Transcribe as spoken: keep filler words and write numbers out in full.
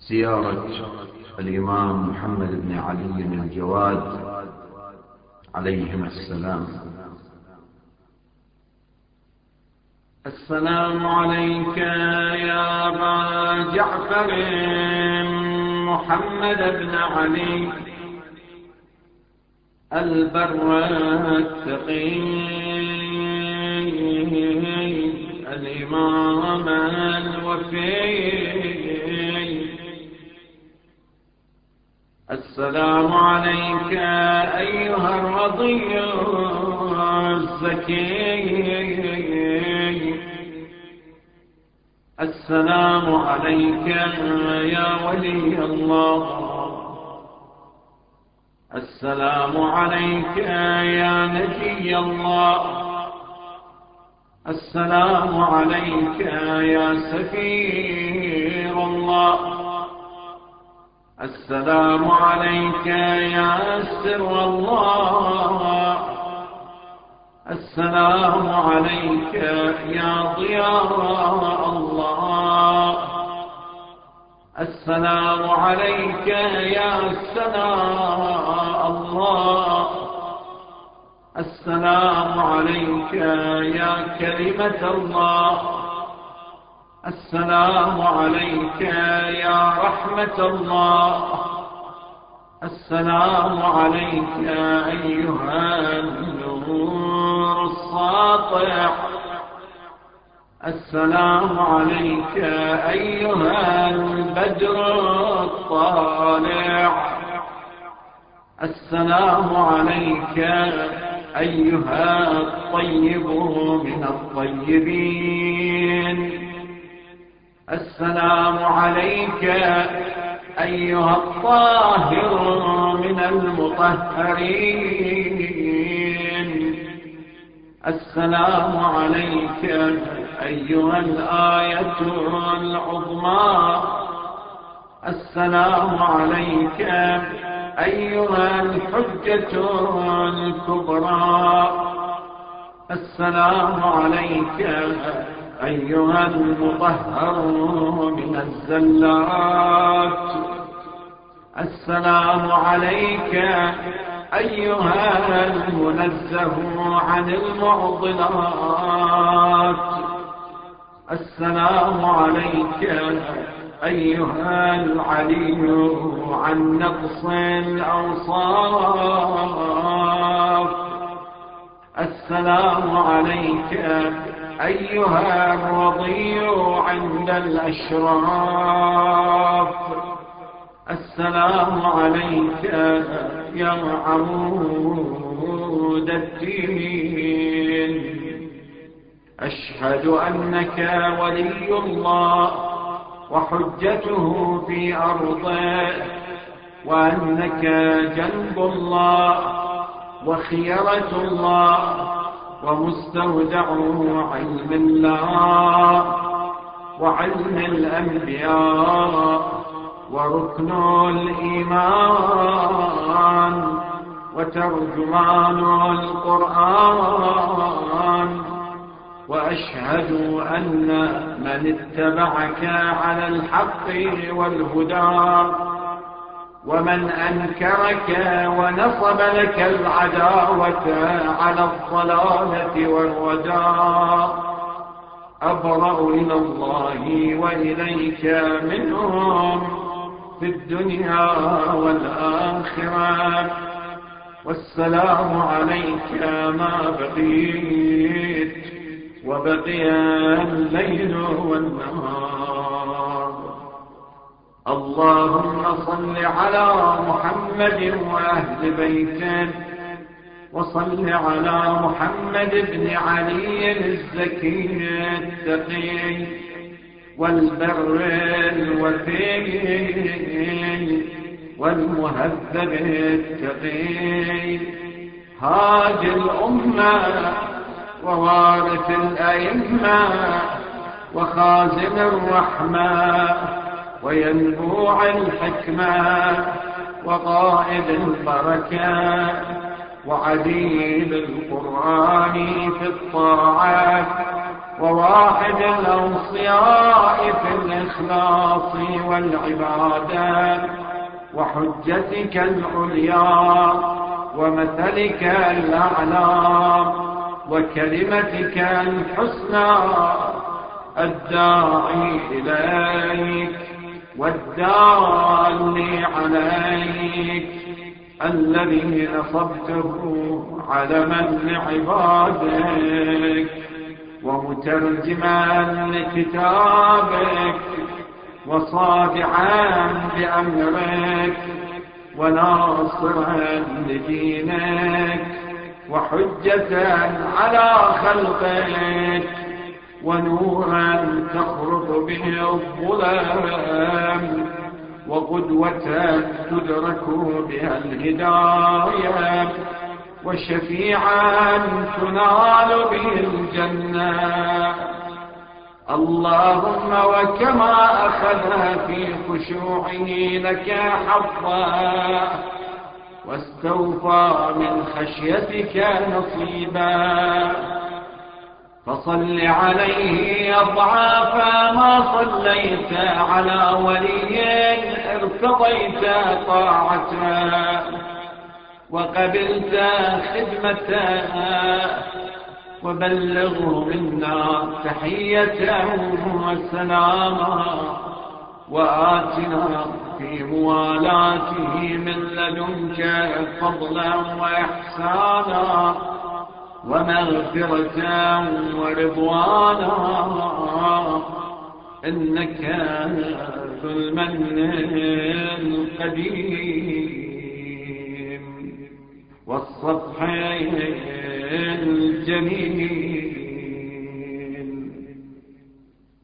زيارة الإمام محمد بن علي الجواد عليهما السلام. السلام عليك يا أبا جعفر محمد بن علي البر التقي الإمام الوفي. السلام عليك أيها الرضي الزكي. السلام عليك يا ولي الله. السلام عليك يا نجي الله. السلام عليك يا سفير الله. السلام عليك يا سر الله. السلام عليك يا ضياء الله. السلام عليك يا سناء الله. السلام عليك يا كلمة الله. السلام عليك يا رحمة الله. السلام عليك أيها النور الساطع. السلام عليك أيها البدر الطالع. السلام عليك أيها الطيب من الطيبين. السلام عليك أيها الطاهر من المطهرين. السلام عليك أيها الآية العظمى. السلام عليك أيها الحجة الكبرى. السلام عليك أيها المطهر من الزلات. السلام عليك أيها المنزه عن المعضلات. السلام عليك أيها العلي عن نقص الأوصاف. السلام عليك أيها الرضيع عند الأشراف. السلام عليك يا عمود الدين. أشهد أنك ولي الله وحجته في أرضه، وأنك جنب الله وخيرة الله ومستودع علم الله وعلم الأنبياء وركن الإيمان وترجمان القرآن. وأشهد أن من اتبعك على الحق والهدى، ومن أنكرك ونصب لك العداوة على الضلالة والردى أبرأ إلى الله وإليك منهم في الدنيا والآخرة. والسلام عليك ما بقيت وبقي الليل والنهار. اللهم صل على محمد وأهل بيته، وصل على محمد بن علي الزكي التقي والبر الوفي والمهذب التقي، هادي الأمة ووارث الأئمة وخازن الرحمة وينبوع الحكمة وقائد البركة وعديد القرآن في الطاعة وواحد الأوصياء في الإخلاص والعبادة، وحجتك العليا ومثلك الأعلى وكلمتك الحسنى، الداعي إليك والدال عليك، الذي نصبته علما لعبادك ومترجما لكتابك وصادعا بأمرك وناصرا لدينك وحجة على خلقك ونورا تخرط به الظلام وقدوة تدرك بها الهداية وشفيعا تنال به الجنة. اللهم وكما أخذ في خشوعه لك حظا واستوفى من خشيتك نصيبا، فصل عليه أضعاف ما صليت على ولي ارتضيت طاعته وقبلت خدمته، وبلغه منا تحية وسلاما، وآتنا في موالاته من لدنك فضلا وإحسانا ومغفرة ورضوانا، إنك ذو المن القديم والصفح الجميل